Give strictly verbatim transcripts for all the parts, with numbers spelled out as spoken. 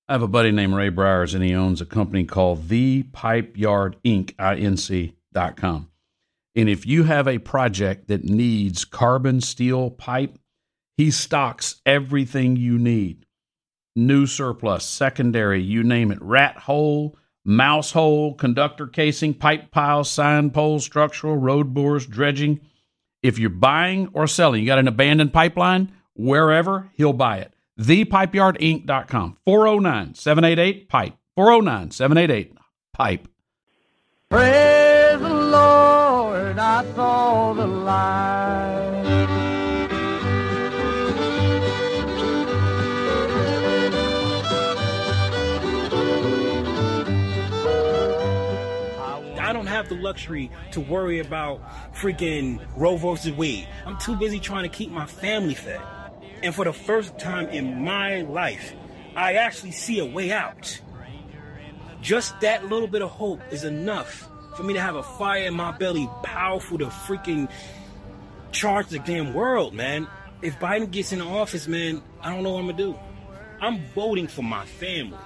I have a buddy named Ray Briers, and he owns a company called The Pipe Yard Inc, I N C dot com. And if you have a project that needs carbon steel pipe, he stocks everything you need. New surplus, secondary, you name it. Rat hole, mouse hole, conductor casing, pipe piles, sign poles, structural, road bores, dredging. If you're buying or selling, you got an abandoned pipeline, wherever, he'll buy it. the pipe yard inc dot com. four oh nine, seven eight eight, PIPE. four oh nine, seven eight eight, PIPE. Praise the Lord, I saw the light. I don't have the luxury to worry about freaking Roe versus Wade. I'm too busy trying to keep my family fed. And for the first time in my life, I actually see a way out. Just that little bit of hope is enough for me to have a fire in my belly, powerful to freaking charge the damn world, man. If Biden gets in office, man, I don't know what I'm gonna do. I'm voting for my family.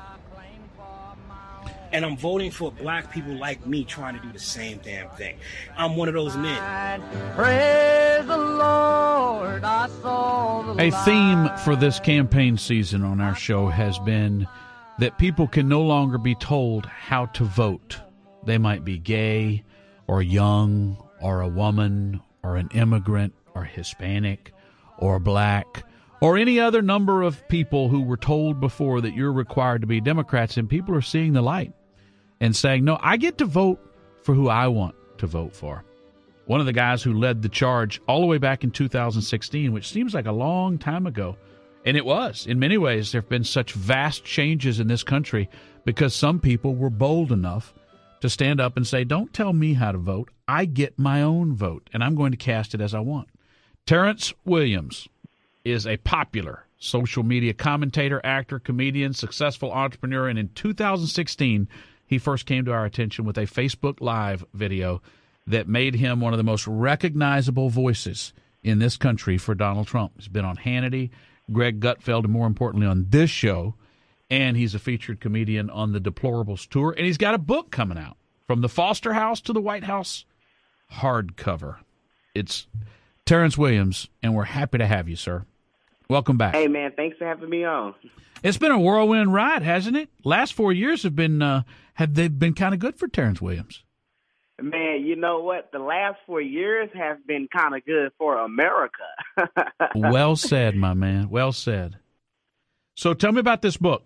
And I'm voting for black people like me trying to do the same damn thing. I'm one of those men. Praise the Lord, I saw the A light. theme for this campaign season on our show has been that people can no longer be told how to vote. They might be gay or young or a woman or an immigrant or Hispanic or black or any other number of people who were told before that you're required to be Democrats, and people are seeing the light and saying, no, I get to vote for who I want to vote for. One of the guys who led the charge all the way back in two thousand sixteen, which seems like a long time ago, and it was. In many ways, there have been such vast changes in this country because some people were bold enough to stand up and say, don't tell me how to vote. I get my own vote, and I'm going to cast it as I want. Terrence Williams is a popular social media commentator, actor, comedian, successful entrepreneur, and in two thousand sixteen, he first came to our attention with a Facebook Live video that made him one of the most recognizable voices in this country for Donald Trump. He's been on Hannity, Greg Gutfeld, and more importantly on this show, and he's a featured comedian on the Deplorables Tour, and he's got a book coming out, From the Foster House to the White House, hardcover. It's Terrence Williams, and we're happy to have you, sir. Welcome back. Hey, man, thanks for having me on. It's been a whirlwind ride, hasn't it? Last four years have been uh, have they been kind of good for Terrence Williams? Man, you know what? The last four years have been kind of good for America. Well said, my man. Well said. So tell me about this book.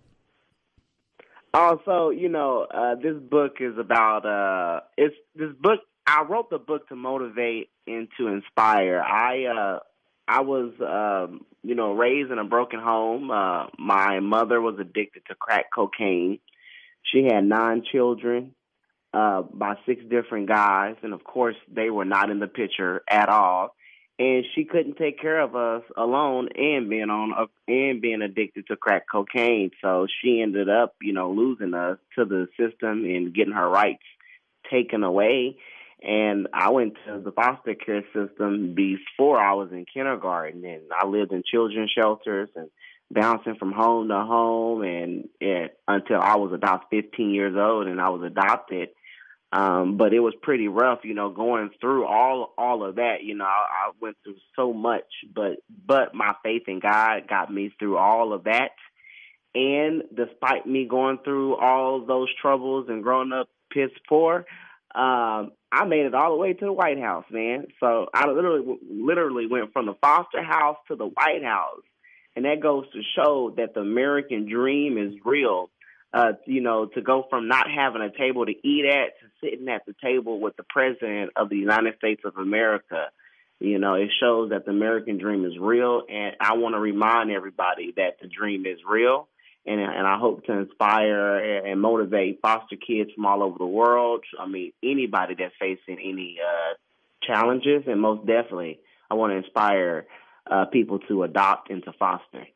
Also, you know, uh, this book is about uh, it's this book. I wrote the book to motivate and to inspire. I uh, I was, um, you know, raised in a broken home. Uh, my mother was addicted to crack cocaine. She had nine children uh, by six different guys, and of course, they were not in the picture at all. And she couldn't take care of us alone, and being on uh, and being addicted to crack cocaine. So she ended up, you know, losing us to the system and getting her rights taken away. And I went to the foster care system before I was in kindergarten, and I lived in children's shelters and bouncing from home to home, and it, until I was about fifteen years old, and I was adopted. Um, but it was pretty rough, you know, going through all all of that. You know, I, I went through so much, but but my faith in God got me through all of that. And despite me going through all those troubles and growing up piss poor, um, I made it all the way to the White House, man. So I literally literally went from the foster house to the White House. And that goes to show that the American dream is real. Uh, you know, to go from not having a table to eat at to sitting at the table with the President of the United States of America. You know, it shows that the American dream is real. And I want to remind everybody that the dream is real. And, and I hope to inspire and motivate foster kids from all over the world. I mean, anybody that's facing any uh, challenges. And most definitely, I want to inspire uh, people to adopt and to foster.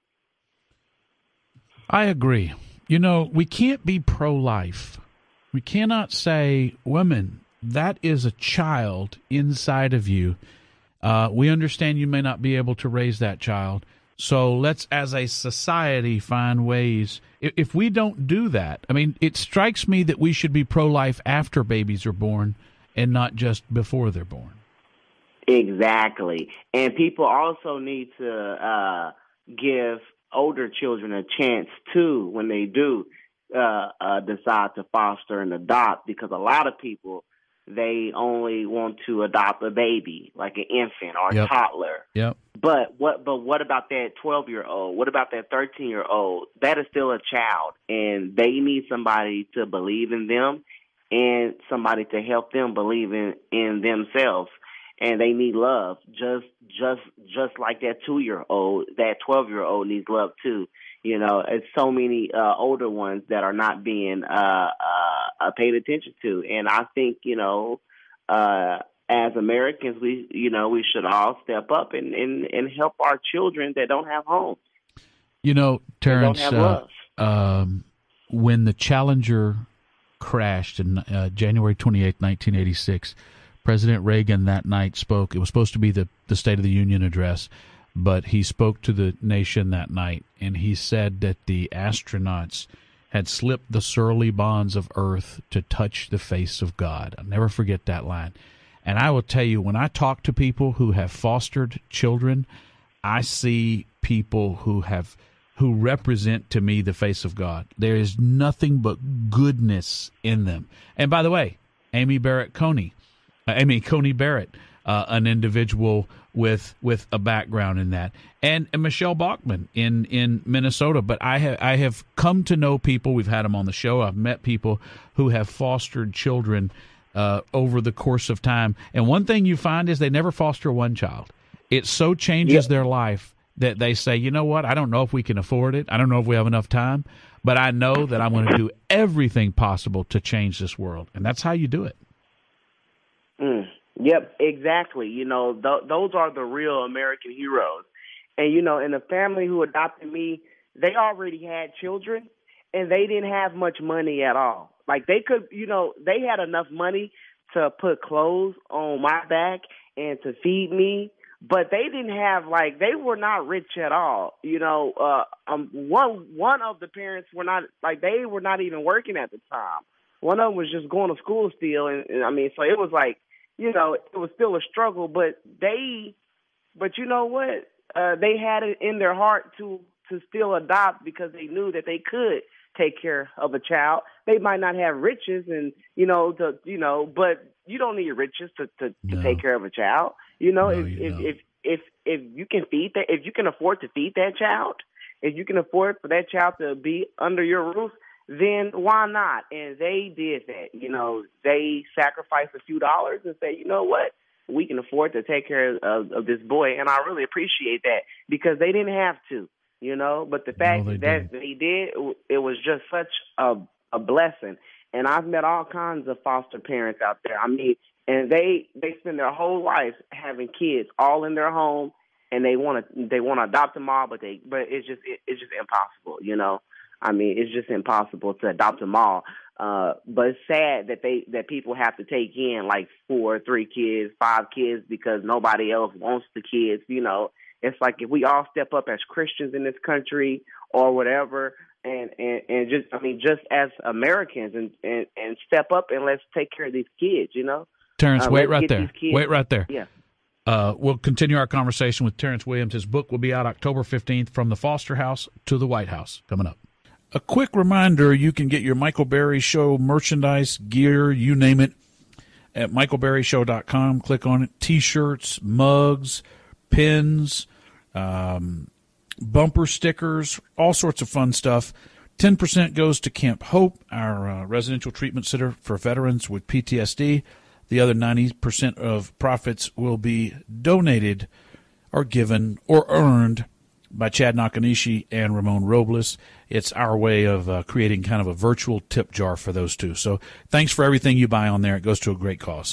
I agree. You know, we can't be pro-life. We cannot say, women, that is a child inside of you. Uh, we understand you may not be able to raise that child, So let's, as a society, find ways. If we don't do that, I mean, it strikes me that we should be pro-life after babies are born and not just before they're born. Exactly. And people also need to uh, give older children a chance, too, when they do uh, uh, decide to foster and adopt, because a lot of people, they only want to adopt a baby, like an infant or a yep. toddler. Yep. But what? But what about that twelve-year-old? What about that thirteen-year-old? That is still a child, and they need somebody to believe in them and somebody to help them believe in, in themselves. And they need love, just just just like that two-year-old. That twelve-year-old needs love too. You know, it's so many uh, older ones that are not being uh, uh, paid attention to. And I think, you know, uh, as Americans, we, you know, we should all step up and, and, and help our children that don't have homes. You know, Terrence, don't have love. Uh, um, when the Challenger crashed in uh, January twenty-eighth, nineteen eighty-six, President Reagan that night spoke. It was supposed to be the, the State of the Union address, but he spoke to the nation that night, and he said that the astronauts had slipped the surly bonds of Earth to touch the face of God. I'll never forget that line. And I will tell you, when I talk to people who have fostered children, I see people who have who represent to me the face of God. There is nothing but goodness in them. And by the way, Amy Barrett Coney, uh, Amy Coney Barrett, uh, an individual with with a background in that, and, and Michelle Bachmann in, in Minnesota. But I have I have come to know people. We've had them on the show. I've met people who have fostered children uh, over the course of time. And one thing you find is they never foster one child. It so changes yep. their life that they say, you know what? I don't know if we can afford it. I don't know if we have enough time, but I know that I'm going to do everything possible to change this world, and that's how you do it. Mm. Yep, exactly. You know, th- those are the real American heroes. And, you know, in the family who adopted me, they already had children, and they didn't have much money at all. Like, they could, you know, they had enough money to put clothes on my back and to feed me, but they didn't have, like, they were not rich at all. You know, uh, um, one one of the parents were not, like, they were not even working at the time. One of them was just going to school still, and, and I mean, so it was like, you know, it was still a struggle, but they, but you know what? Uh, they had it in their heart to, to still adopt because they knew that they could take care of a child. They might not have riches and, you know, to, you know, but you don't need riches to, to, no. to take care of a child. You know, no, if, you if, if, if, if you can feed that, if you can afford to feed that child, if you can afford for that child to be under your roof, then why not? And they did that. You know, they sacrificed a few dollars and said, you know what? We can afford to take care of, of this boy. And I really appreciate that because they didn't have to, you know. But the fact no, they that didn't. they did, it was just such a, a blessing. And I've met all kinds of foster parents out there. I mean, and they, they spend their whole life having kids all in their home, and they want to they want to adopt them all, but they but it's just it, it's just impossible, you know. I mean, it's just impossible to adopt them all. Uh, but it's sad that they that people have to take in like four, three kids, five kids because nobody else wants the kids. You know, it's like if we all step up as Christians in this country or whatever, and, and, and just I mean, just as Americans, and, and, and step up and let's take care of these kids. You know, Terrence, uh, wait right there. Wait right there. Yeah. Uh, we'll continue our conversation with Terrence Williams. His book will be out October fifteenth, From the Foster House to the White House, coming up. A quick reminder, you can get your Michael Berry Show merchandise, gear, you name it, at michael berry show dot com. Click on it. T-shirts, mugs, pins, um, bumper stickers, all sorts of fun stuff. ten percent goes to Camp Hope, our uh, residential treatment center for veterans with P T S D. The other ninety percent of profits will be donated or given or earned by Chad Nakanishi and Ramon Robles. It's our way of uh, creating kind of a virtual tip jar for those two. So thanks for everything you buy on there. It goes to a great cause.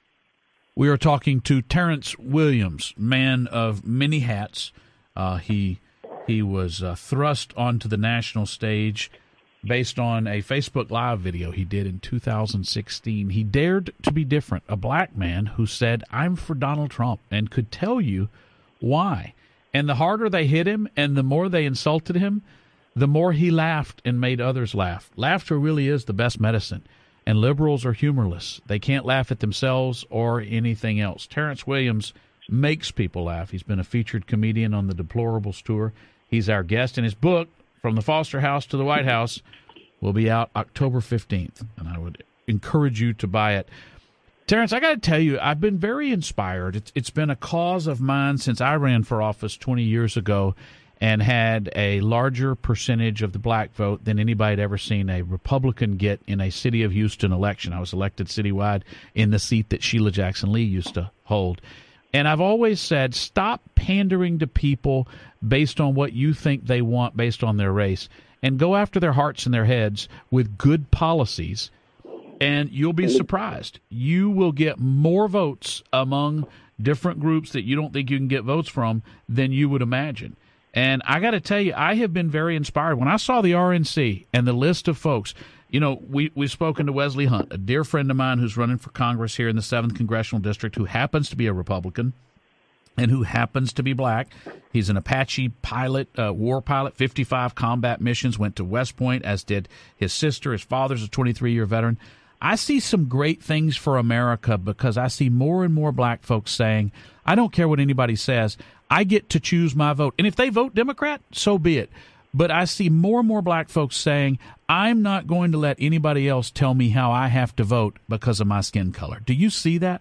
We are talking to Terrence Williams, man of many hats. Uh, he he was uh, thrust onto the national stage based on a Facebook Live video he did in two thousand sixteen. He dared to be different, a black man who said, I'm for Donald Trump, and could tell you why. And the harder they hit him and the more they insulted him, the more he laughed and made others laugh. Laughter really is the best medicine. And liberals are humorless. They can't laugh at themselves or anything else. Terrence Williams makes people laugh. He's been a featured comedian on the Deplorables Tour. He's our guest, and his book, From the Foster House to the White House, will be out October fifteenth, and I would encourage you to buy it. Terrence, I got to tell you, I've been very inspired. It's, it's been a cause of mine since I ran for office twenty years ago and had a larger percentage of the black vote than anybody had ever seen a Republican get in a city of Houston election. I was elected citywide in the seat that Sheila Jackson Lee used to hold. And I've always said, stop pandering to people based on what you think they want based on their race, and go after their hearts and their heads with good policies, and you'll be surprised. You will get more votes among different groups that you don't think you can get votes from than you would imagine. And I got to tell you, I have been very inspired. When I saw the R N C and the list of folks, you know, we, we've spoken to Wesley Hunt, a dear friend of mine who's running for Congress here in the seventh Congressional District, who happens to be a Republican and who happens to be black. He's an Apache pilot, uh, war pilot, fifty-five combat missions, went to West Point, as did his sister. His father's a twenty-three-year veteran. I see some great things for America because I see more and more black folks saying, I don't care what anybody says. I get to choose my vote. And if they vote Democrat, so be it. But I see more and more black folks saying, I'm not going to let anybody else tell me how I have to vote because of my skin color. Do you see that?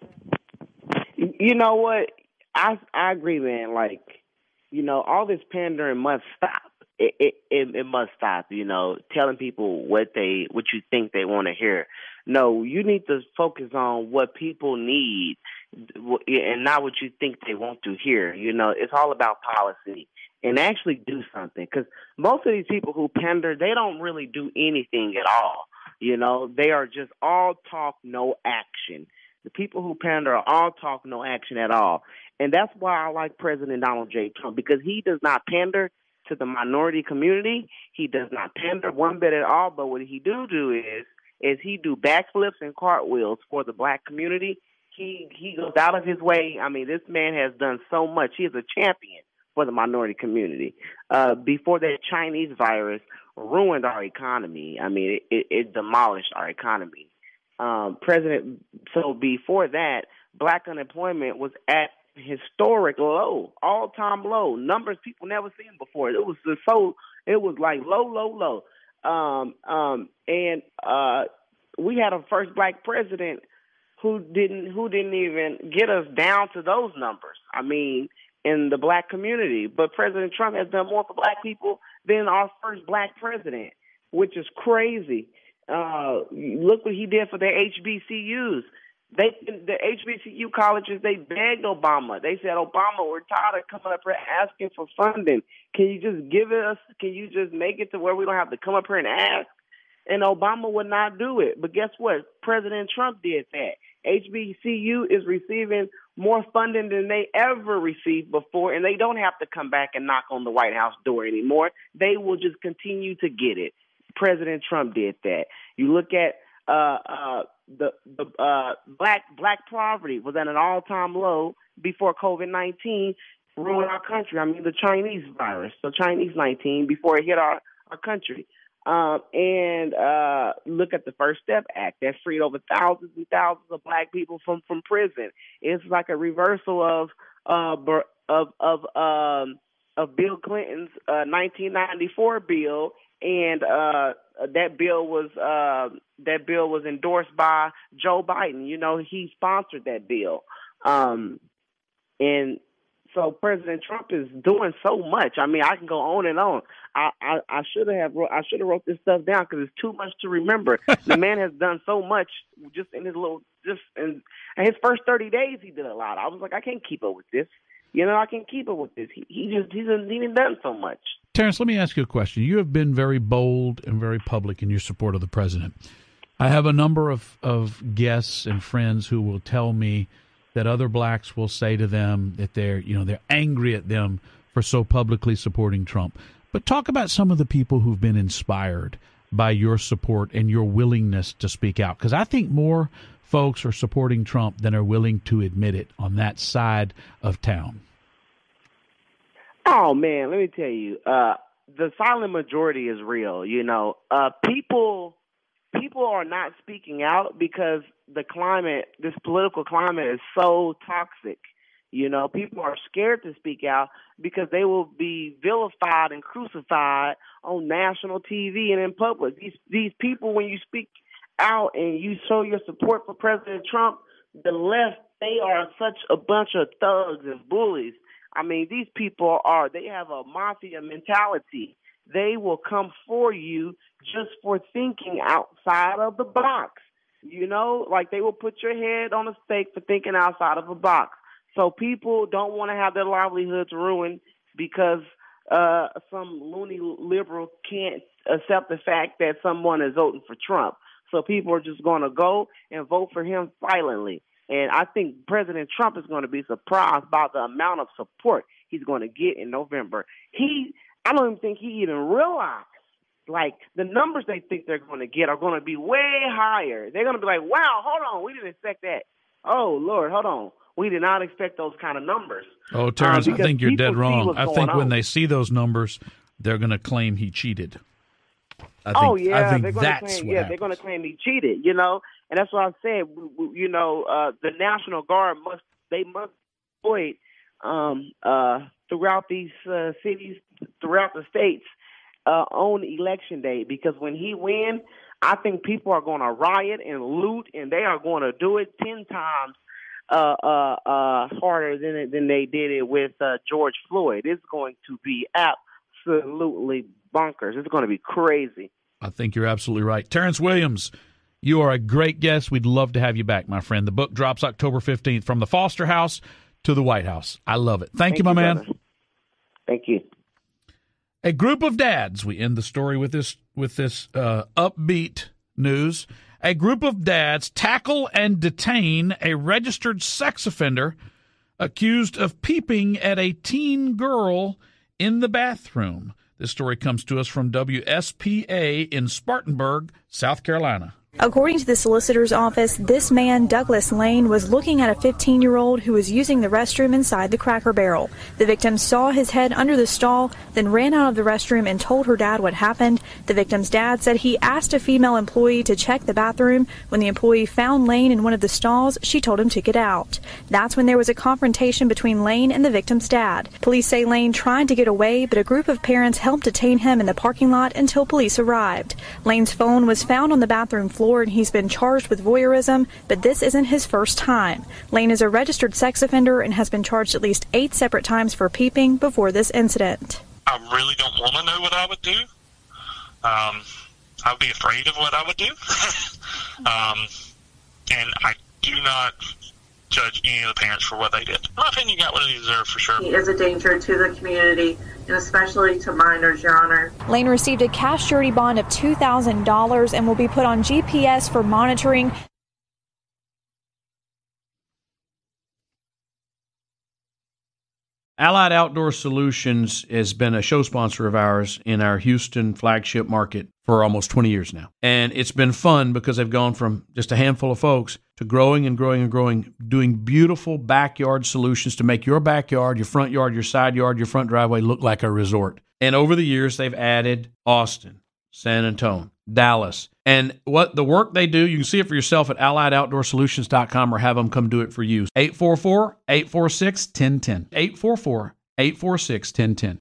You know what? I I agree, man. Like, you know, all this pandering must stop. It it it, it must stop. You know, telling people what they what you think they want to hear. No, you need to focus on what people need and not what you think they want to hear. You know, it's all about policy and actually do something. Because most of these people who pander, they don't really do anything at all. You know, they are just all talk, no action. The people who pander are all talk, no action at all. And that's why I like President Donald J. Trump, because he does not pander to the minority community. He does not pander one bit at all. But what he do do is, is he do backflips and cartwheels for the black community. He he goes out of his way. I mean, this man has done so much. He is a champion for the minority community. Uh, before that Chinese virus ruined our economy. I mean, it, it, it demolished our economy. Um, President, so before that, black unemployment was at historic low, all-time low, numbers people never seen before. It was just so, it was like low, low, low. Um, um, and uh, we had a first black president who didn't who didn't even get us down to those numbers. I mean, in the black community. But President Trump has done more for black people than our first black president, which is crazy. Uh, look what he did for the H B C Us. They, the H B C U colleges, they begged Obama. They said, Obama, we're tired of coming up here asking for funding. Can you just give it us? Can you just make it to where we don't have to come up here and ask? And Obama would not do it. But guess what? President Trump did that. H B C U is receiving more funding than they ever received before, and they don't have to come back and knock on the White House door anymore. They will just continue to get it. President Trump did that. You look at uh, uh, the the uh, black black poverty was at an all-time low before COVID nineteen ruined our country. I mean, the Chinese virus, the Chinese nineteen, before it hit our, our country. Um, and uh, look at the First Step Act that freed over thousands and thousands of black people from, from prison. It's like a reversal of uh, of of um, of Bill Clinton's uh, nineteen ninety-four bill, and uh, that bill was uh, that bill was endorsed by Joe Biden. You know, he sponsored that bill, um, and. So President Trump is doing so much. I mean, I can go on and on. I I, I should have wrote, I should have wrote this stuff down because it's too much to remember. The man has done so much just in his little just in, in his first thirty days. He did a lot. I was like, I can't keep up with this. You know, I can't keep up with this. He, he just he's even done so much. Terrence, let me ask you a question. You have been very bold and very public in your support of the president. I have a number of, of guests and friends who will tell me that other blacks will say to them that they're, you know, they're angry at them for so publicly supporting Trump. But talk about some of the people who've been inspired by your support and your willingness to speak out. Because I think more folks are supporting Trump than are willing to admit it on that side of town. Oh man, let me tell you, uh, the silent majority is real. You know, uh, people people are not speaking out because the climate, this political climate, is so toxic. You know, people are scared to speak out because they will be vilified and crucified on national T V and in public. These these people, when you speak out and you show your support for President Trump, the left, they are such a bunch of thugs and bullies. I mean, these people are, they have a mafia mentality. They will come for you just for thinking outside of the box. You know, like they will put your head on a stake for thinking outside of a box. So people don't want to have their livelihoods ruined because uh, some loony liberal can't accept the fact that someone is voting for Trump. So people are just going to go and vote for him silently. And I think President Trump is going to be surprised by the amount of support he's going to get in November. He, I don't even think he even realized, like, the numbers they think they're going to get are going to be way higher. They're going to be like, wow, hold on, we didn't expect that. Oh, Lord, hold on. We did not expect those kind of numbers. Oh, Terrence, um, I think you're dead wrong. I think on. when they see those numbers, they're going to claim he cheated. I think, oh yeah, I think they're going that's to claim, what yeah, happens. they're going to claim he cheated. You know, and that's what I said. You know, uh, the National Guard must they must deploy um, uh, throughout these uh, cities, throughout the states uh, on election day, because when he wins, I think people are going to riot and loot, and they are going to do it ten times uh, uh, uh, harder than it, than they did it with uh, George Floyd. It's going to be absolutely bonkers. It's going to be crazy. I think you're absolutely right. Terrence Williams, you are a great guest. We'd love to have you back, my friend. The book drops October fifteenth, From the Foster House to the White House. I love it. Thank, Thank you, my you, man. brother. Thank you. A group of dads, we end the story with this with this uh, upbeat news. A group of dads tackle and detain a registered sex offender accused of peeping at a teen girl in the bathroom. This story comes to us from W S P A in Spartanburg, South Carolina. According to the solicitor's office, this man, Douglas Lane, was looking at a fifteen-year-old who was using the restroom inside the Cracker Barrel. The victim saw his head under the stall, then ran out of the restroom and told her dad what happened. The victim's dad said he asked a female employee to check the bathroom. When the employee found Lane in one of the stalls, she told him to get out. That's when there was a confrontation between Lane and the victim's dad. Police say Lane tried to get away, but a group of parents helped detain him in the parking lot until police arrived. Lane's phone was found on the bathroom floor. And he's been charged with voyeurism, but this isn't his first time. Lane is a registered sex offender and has been charged at least eight separate times for peeping before this incident. I really don't want to know what I would do. Um, I would be afraid of what I would do. um, and I do not judge any of the parents for what they did. In my opinion, got what they deserve for sure. He is a danger to the community, and especially to minors, Your Honor. Lane received a cash surety bond of two thousand dollars and will be put on G P S for monitoring. Allied Outdoor Solutions has been a show sponsor of ours in our Houston flagship market for almost twenty years now. And it's been fun because they've gone from just a handful of folks to growing and growing and growing, doing beautiful backyard solutions to make your backyard, your front yard, your side yard, your front driveway look like a resort. And over the years, they've added Austin, San Antonio, Dallas. And what the work they do, you can see it for yourself at allied outdoor solutions dot com or have them come do it for you. eight four four, eight four six, one zero one zero. eight four four, eight four six, one zero one zero.